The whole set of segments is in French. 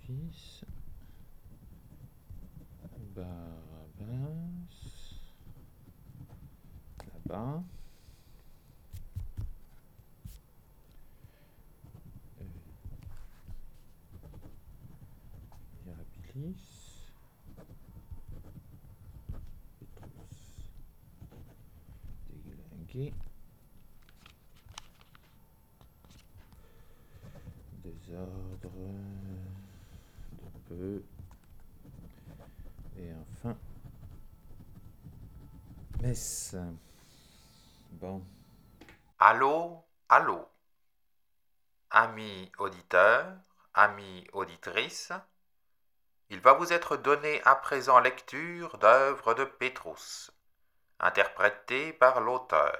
fils, Barabbas, là-bas, Mirabilis, Petrus, déglingué, désordre, de peu, et enfin, Metz. Bon. Allô, allô. Amis auditeurs, amis auditrices, il va vous être donné à présent lecture d'œuvres de Pétrus, interprétées par l'auteur.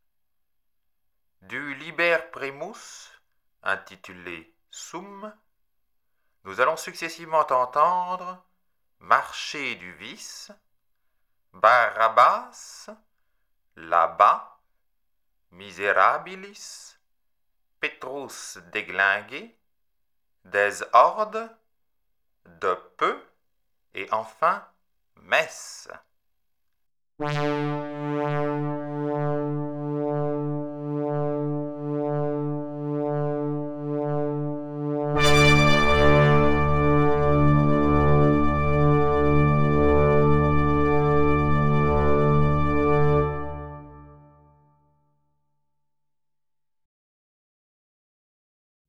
Du Liber Primus, intitulé Sum, nous allons successivement entendre Marché du vice, Barabbas, là-bas, Miserabilis, Pétrus déglingué, des hordes, de peu, et enfin Metz.